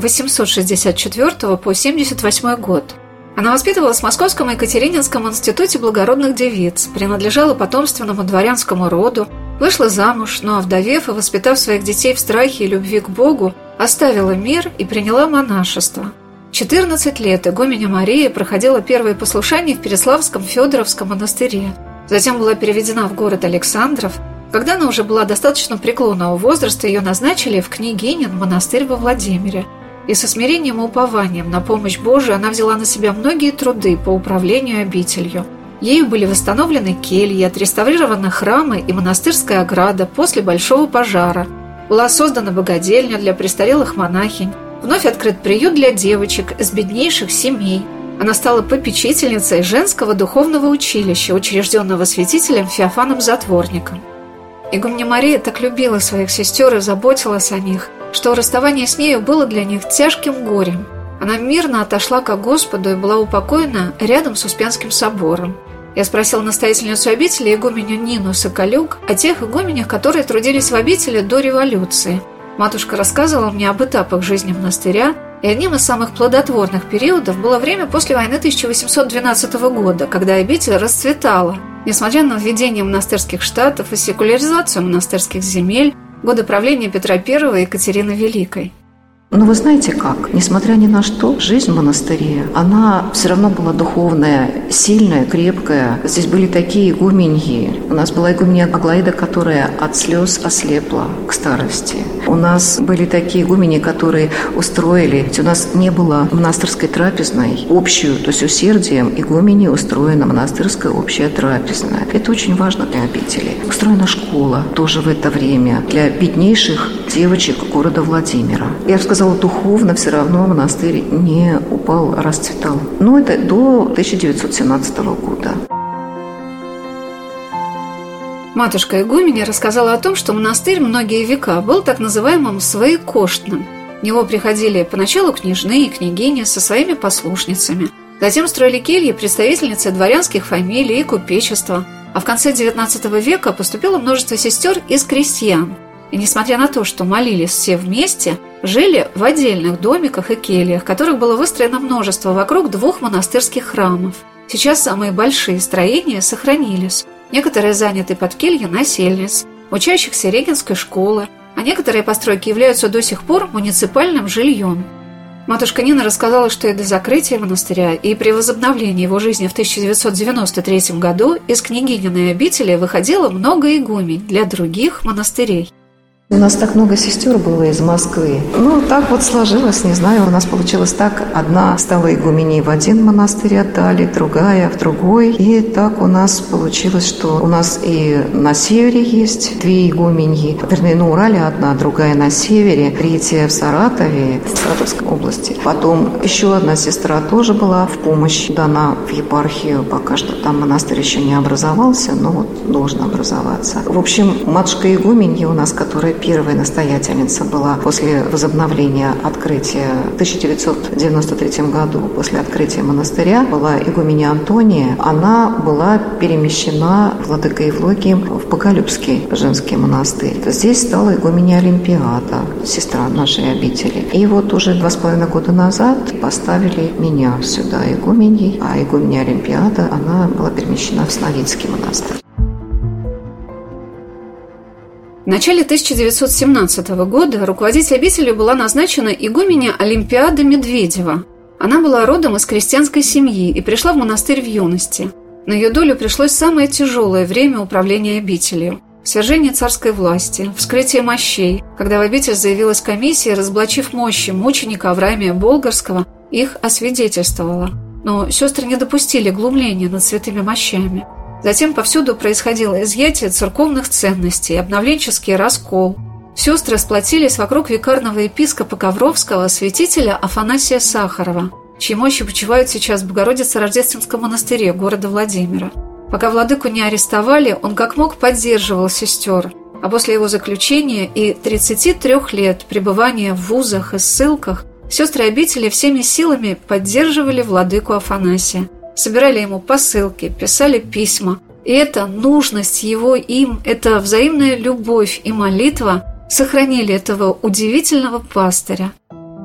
B: 1864 по 1978 год. Она воспитывалась в Московском Екатерининском институте благородных девиц, принадлежала потомственному дворянскому роду, вышла замуж, но, овдовев и воспитав своих детей в страхе и любви к Богу, оставила мир и приняла монашество. 14 лет игуменя Мария проходила первые послушания в Переславском Федоровском монастыре. Затем была переведена в город Александров. Когда она уже была достаточно преклонного возраста, ее назначили в княгинин монастырь во Владимире. И со смирением и упованием на помощь Божию она взяла на себя многие труды по управлению обителью. Ею были восстановлены кельи, отреставрированы храмы и монастырская ограда после большого пожара. Была создана богадельня для престарелых монахинь. Вновь открыт приют для девочек из беднейших семей. Она стала попечительницей женского духовного училища, учрежденного святителем Феофаном Затворником. Игуменя Мария так любила своих сестер и заботилась о них, что расставание с нею было для них тяжким горем. Она мирно отошла ко Господу и была упокоена рядом с Успенским собором. Я спросила настоятельницу обители, игуменю Нину Соколюк, о тех игуменях, которые трудились в обители до революции. Матушка рассказывала мне об этапах жизни монастыря, и одним из самых плодотворных периодов было время после войны 1812 года, когда обитель расцветала. Несмотря на введение монастырских штатов и секуляризацию монастырских земель, годы правления Петра I и Екатерины Великой.
C: Но вы знаете как? Несмотря ни на что, жизнь в монастыре, она все равно была духовная, сильная, крепкая. Здесь были такие игуменьи. У нас была игуменья Аглаида, которая от слез ослепла к старости. У нас были такие игуменьи, которые устроили, у нас не было монастырской трапезной общую, то есть усердием игуменьи устроена монастырская общая трапезная. Это очень важно для обители. Устроена школа тоже в это время для беднейших девочек города Владимира. Я бы сказала, духовно все равно монастырь не упал, а расцветал. Но это до 1917 года.
B: Матушка игуменя рассказала о том, что монастырь многие века был так называемым своекоштным. В него приходили поначалу княжны и княгини со своими послушницами. Затем строили кельи представительницы дворянских фамилий и купечества. А в конце XIX века поступило множество сестер из крестьян. И несмотря на то, что молились все вместе, жили в отдельных домиках и кельях, которых было выстроено множество вокруг 2 монастырских храмов. Сейчас самые большие строения сохранились. Некоторые заняты под кельи насельниц, учащихся Регенской школы, а некоторые постройки являются до сих пор муниципальным жильем. Матушка Нина рассказала, что и до закрытия монастыря, и при возобновлении его жизни в 1993 году из княгининой обители выходило много игумень для других монастырей.
C: У нас так много сестер было из Москвы. Ну, так вот сложилось, не знаю, у нас получилось так. Одна стала игуменей в один монастырь отдали, другая в другой. И так у нас получилось, что у нас и на севере есть 2 игуменьи. Вернее, на Урале одна, другая на севере, 3 в Саратове, в Саратовской области. Потом еще одна сестра тоже была в помощь дана в епархию. Пока что там монастырь еще не образовался, но вот должен образоваться. В общем, матушка игуменья у нас, которая первая настоятельница была после возобновления открытия в 1993 году, после открытия монастыря, была игуменя Антония. Она была перемещена владыкой Евлогием в Боголюбский женский монастырь. Здесь стала игуменя Олимпиада, сестра нашей обители. И вот уже 2,5 года назад поставили меня сюда игуменей, а игуменя Олимпиада, она была перемещена в Сновидский монастырь.
B: В начале 1917 года руководитель обители была назначена игуменя Олимпиада Медведева. Она была родом из крестьянской семьи и пришла в монастырь в юности. На ее долю пришлось самое тяжелое время управления обителью – свержение царской власти, вскрытие мощей, когда в обитель заявилась комиссия, разоблачив мощи мученика Авраамия Болгарского, их освидетельствовала. Но сестры не допустили глумления над святыми мощами. Затем повсюду происходило изъятие церковных ценностей, обновленческий раскол. Сестры сплотились вокруг викарного епископа Ковровского, святителя Афанасия Сахарова, чьи мощи почивают сейчас в Богородице-Рождественском монастыре города Владимира. Пока владыку не арестовали, он как мог поддерживал сестер, а после его заключения и 33 лет пребывания в вузах и ссылках сестры обители всеми силами поддерживали владыку Афанасия, собирали ему посылки, писали письма. И эта нужность его им, эта взаимная любовь и молитва сохранили этого удивительного пастыря.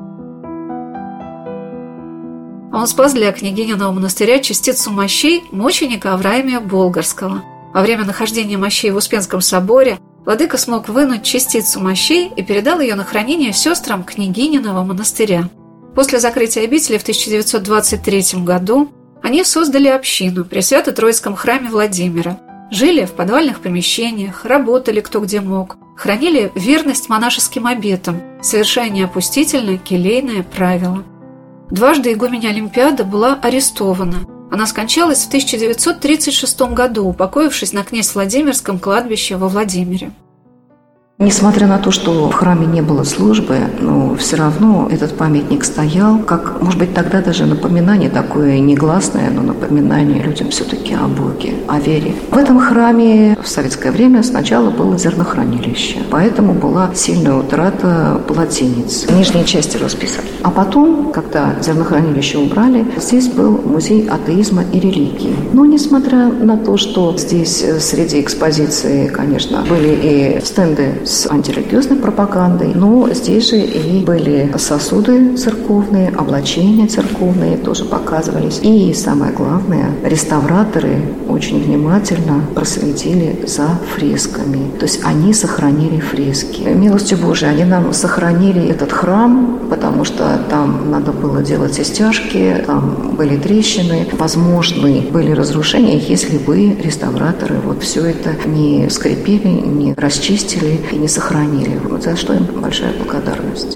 B: Он спас для княгининого монастыря частицу мощей мученика Авраамия Болгарского. Во время нахождения мощей в Успенском соборе владыка смог вынуть частицу мощей и передал ее на хранение сестрам княгининого монастыря. После закрытия обители в 1923 году они создали общину при Свято-Троицком храме Владимира, жили в подвальных помещениях, работали кто где мог, хранили верность монашеским обетам, совершая неопустительное келейное правило. Дважды игуменя Олимпиада была арестована. Она скончалась в 1936 году, упокоившись на князь Владимирском кладбище во Владимире.
C: Несмотря на то, что в храме не было службы, но все равно этот памятник стоял, как, может быть, тогда даже напоминание такое негласное, но напоминание людям все-таки о Боге, о вере. В этом храме в советское время сначала было зернохранилище, поэтому была сильная утрата полотенец, нижней части росписи. А потом, когда зернохранилище убрали, здесь был музей атеизма и религии. Но несмотря на то, что здесь среди экспозиции, конечно, были и стенды с антирелигиозной пропагандой, но здесь же и были сосуды церковные, облачения церковные тоже показывались. И самое главное, реставраторы очень внимательно проследили за фресками. То есть они сохранили фрески. Милостью Божией они нам сохранили этот храм, потому что там надо было делать истяжки, там были трещины, возможны были разрушения, если бы реставраторы вот все это не скрепили, не расчистили и не сохранили. Вот за что им большая благодарность.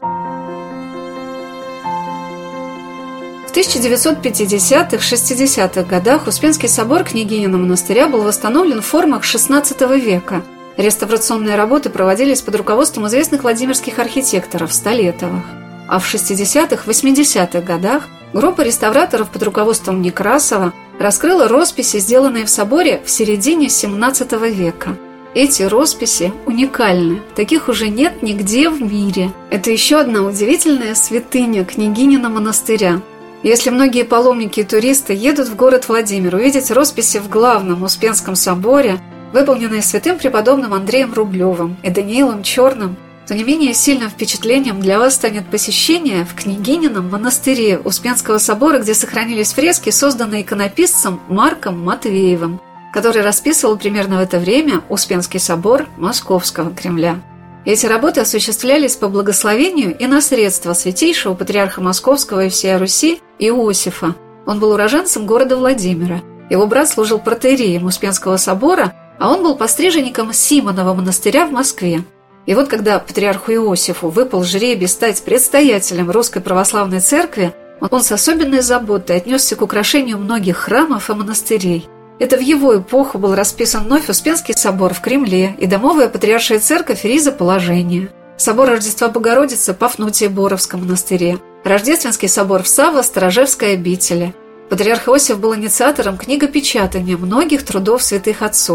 B: В 1950-60-х годах Успенский собор княгининого монастыря был восстановлен в формах XVI века. Реставрационные работы проводились под руководством известных владимирских архитекторов Столетовых. А в 60-80-х годах группа реставраторов под руководством Некрасова раскрыла росписи, сделанные в соборе в середине XVII века. Эти росписи уникальны, таких уже нет нигде в мире. Это еще одна удивительная святыня княгинина монастыря. Если многие паломники и туристы едут в город Владимир увидеть росписи в главном Успенском соборе, выполненные святым преподобным Андреем Рублевым и Даниилом Черным, то не менее сильным впечатлением для вас станет посещение в княгинином монастыре Успенского собора, где сохранились фрески, созданные иконописцем Марком Матвеевым, который расписывал примерно в это время Успенский собор Московского Кремля. Эти работы осуществлялись по благословению и на средства святейшего патриарха Московского и всей Руси Иосифа. Он был уроженцем города Владимира. Его брат служил протоиереем Успенского собора, а он был постриженником Симонова монастыря в Москве. И вот когда патриарху Иосифу выпал жребий стать предстоятелем Русской Православной Церкви, он с особенной заботой отнесся к украшению многих храмов и монастырей. Это в его эпоху был расписан вновь Успенский собор в Кремле и домовая патриаршая церковь Риза-Положения, собор Рождества Богородицы в Пафнутии-Боровском монастыре, Рождественский собор в Савво-Сторожевской обители. Патриарх Иосиф был инициатором книгопечатания многих трудов святых отцов.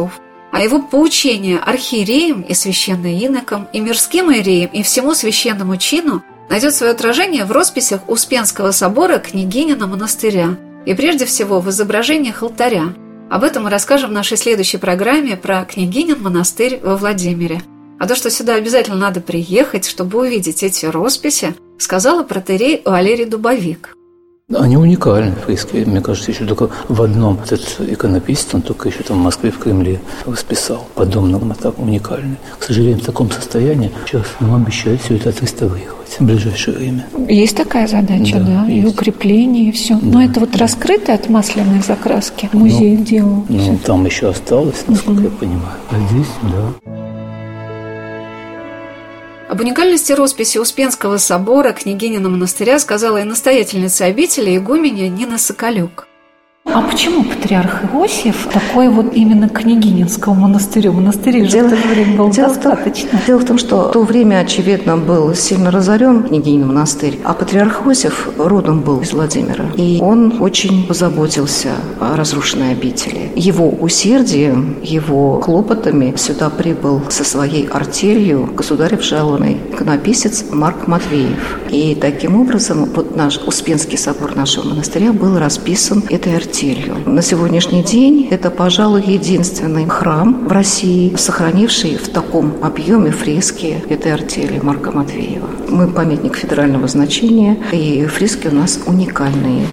B: а его поучение архиереям и священноинокам, и мирским иереям, и всему священному чину найдет свое отражение в росписях Успенского собора Княгинина монастыря и прежде всего в изображениях алтаря. Об этом мы расскажем в нашей следующей программе про Княгинин монастырь во Владимире. А то, что сюда обязательно надо приехать, чтобы увидеть эти росписи, сказала протоиерей Валерий Дубовик.
H: Они уникальны, фрески. Мне кажется, еще только в одном этот иконописец, он только еще там в Москве, в Кремле расписал. Подобно так уникальны. К сожалению, в таком состоянии сейчас нам обещают все это отреставрировать в ближайшее время.
F: Есть такая задача, да, и укрепление, и все. Да. Но это вот раскрыто от масляной закраски. Музей делал.
H: Ну, там еще осталось, насколько я понимаю. А здесь, да.
B: Об уникальности росписи Успенского собора Княгинина монастыря сказала и настоятельница обители игуменья Нина Соколюк.
F: А почему патриарх Иосиф такой вот именно Княгининского монастыря? Монастырь же в то время был достаточно.
C: Дело в том, что в то время, очевидно, был сильно разорен Княгинин монастырь, а патриарх Иосиф родом был из Владимира. И он очень позаботился о разрушенной обители. Его усердием, его хлопотами сюда прибыл со своей артелью государев жалованный иконописец Марк Матвеев. И таким образом вот наш Успенский собор нашего монастыря был расписан этой артелью. На сегодняшний день это, пожалуй, единственный храм в России, сохранивший в таком объеме фрески этой артели Марка Матвеева. Мы памятник федерального значения, и фрески у нас уникальные.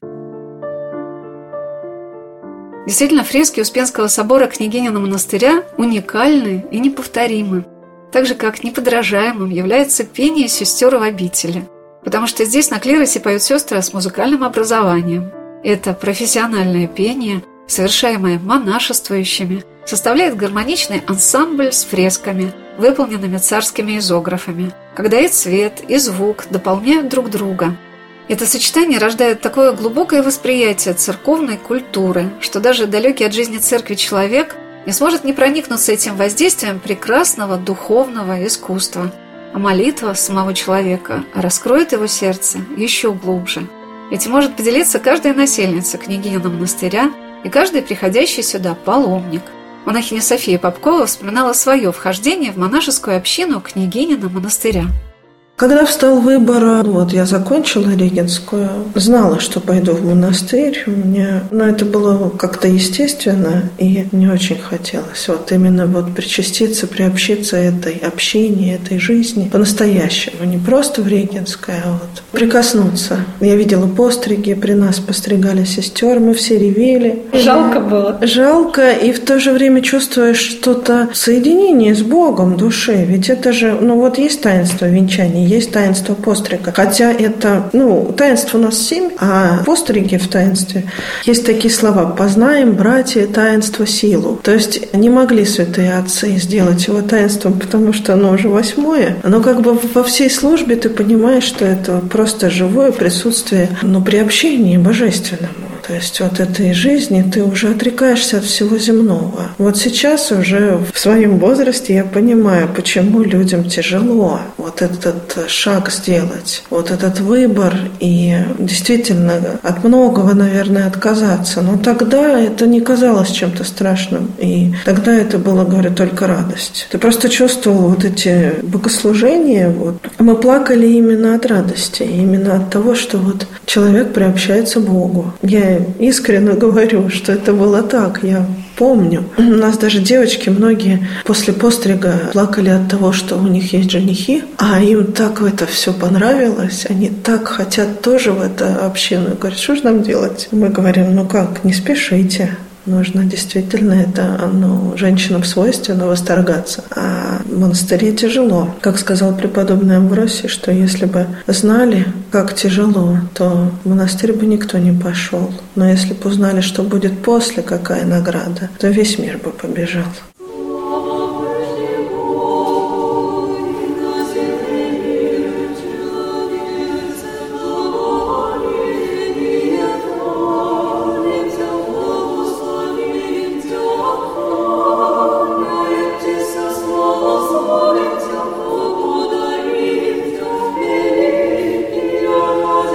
B: Действительно, фрески Успенского собора Княгинина монастыря уникальны и неповторимы. Так же, как неподражаемым является пение сестер в обители. Потому что здесь на клиросе поют сестры с музыкальным образованием. Это профессиональное пение, совершаемое монашествующими, составляет гармоничный ансамбль с фресками, выполненными царскими изографами, когда и цвет, и звук дополняют друг друга. Это сочетание рождает такое глубокое восприятие церковной культуры, что даже далекий от жизни церкви человек не сможет не проникнуться этим воздействием прекрасного духовного искусства, а молитва самого человека раскроет его сердце еще глубже. Этим может поделиться каждая насельница Княгинина монастыря и каждый приходящий сюда паломник. Монахиня София Попкова вспоминала свое вхождение в монашескую общину Княгинина монастыря.
E: Когда встал выбор, я закончила Регенскую, знала, что пойду в монастырь. Но это было как-то естественно, и мне очень хотелось именно причаститься, приобщиться этой общине, этой жизни по-настоящему, не просто в Регенское, а прикоснуться. Я видела постриги, при нас постригали сестер, мы все ревели.
F: Жалко было?
E: Жалко, и в то же время чувствуешь что-то соединение с Богом души, ведь это же, есть таинство венчания, есть таинство пострига. Хотя это, таинств у нас 7, а постриги в таинстве есть такие слова: «Познаем, братья, таинство силу». То есть не могли святые отцы сделать его таинством, потому что оно уже 8-е. Но во всей службе ты понимаешь, что это просто живое присутствие, при общении божественному. То есть этой жизни ты уже отрекаешься от всего земного. Сейчас уже в своем возрасте я понимаю, почему людям тяжело этот шаг сделать, этот выбор и действительно от многого, наверное, отказаться. Но тогда это не казалось чем-то страшным. И тогда это было, говорю, только радость. Ты просто чувствовал эти богослужения. Мы плакали именно от радости, именно от того, что человек приобщается к Богу. Я искренне говорю, что это было так, я помню. У нас даже девочки многие после пострига плакали от того, что у них есть женихи, а им так это все понравилось, они так хотят тоже в эту общину. Говорят, что же нам делать? Мы говорим, не спешите. Нужно действительно женщинам свойственно восторгаться. А в монастыре тяжело. Как сказал преподобный Амвросий, что если бы знали, как тяжело, то в монастырь бы никто не пошел. Но если бы узнали, что будет после, какая награда, то весь мир бы побежал.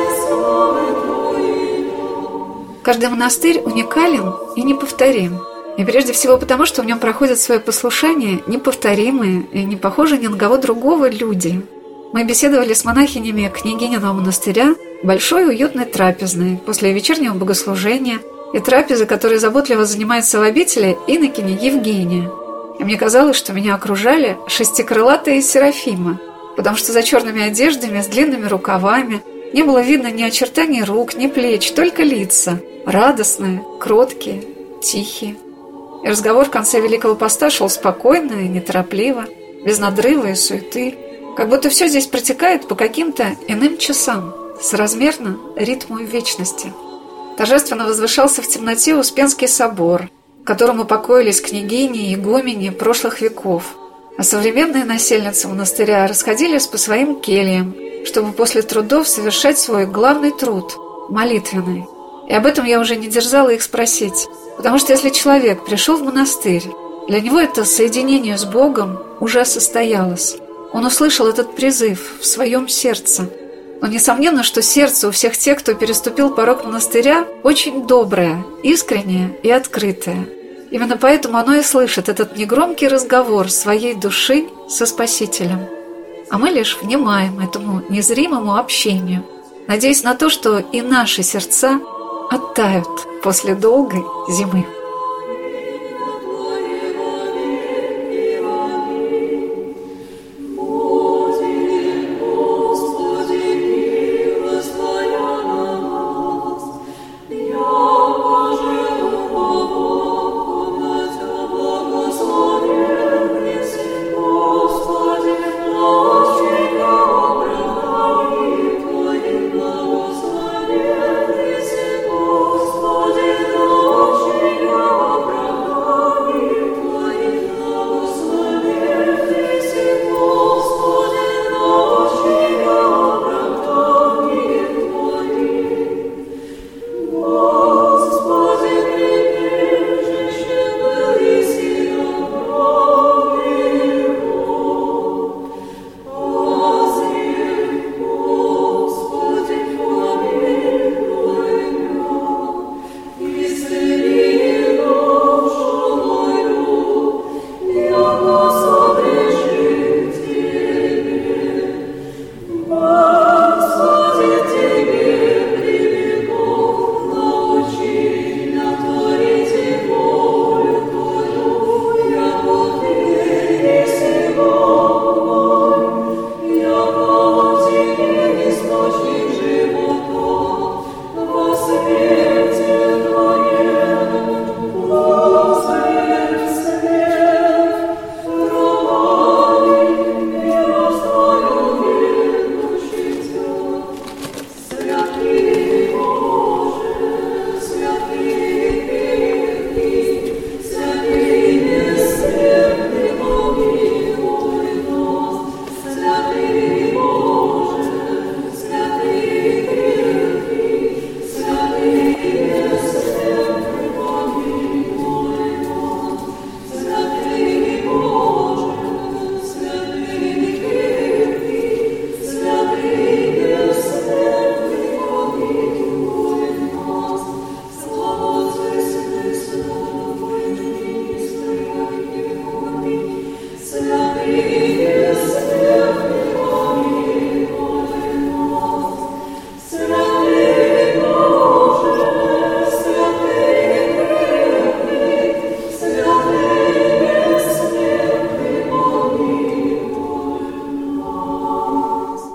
B: Каждый монастырь уникален и неповторим. И прежде всего потому, что в нем проходят свое послушание неповторимые и не похожие ни на кого другого люди. Мы беседовали с монахинями княгининого монастыря в большой уютной трапезной после вечернего богослужения и трапезы, которой заботливо занимается в обители инокиня Евгения. И мне казалось, что меня окружали шестикрылатые серафимы, потому что за черными одеждами с длинными рукавами не было видно ни очертаний рук, ни плеч, только лица, радостные, кроткие, тихие. И разговор в конце Великого Поста шел спокойно и неторопливо, без надрыва и суеты, как будто все здесь протекает по каким-то иным часам, соразмерно ритму вечности. Торжественно возвышался в темноте Успенский собор, в котором упокоились княгини и игумени прошлых веков, а современные насельницы монастыря расходились по своим кельям, чтобы после трудов совершать свой главный труд – молитвенный. И об этом я уже не дерзала их спросить, потому что если человек пришел в монастырь, для него это соединение с Богом уже состоялось. Он услышал этот призыв в своем сердце. Но несомненно, что сердце у всех тех, кто переступил порог монастыря, очень доброе, искреннее и открытое. Именно поэтому оно и слышит этот негромкий разговор своей души со Спасителем. А мы лишь внимаем этому незримому общению, надеясь на то, что и наши сердца оттают после долгой зимы.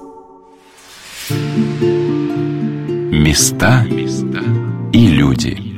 A: Места и люди.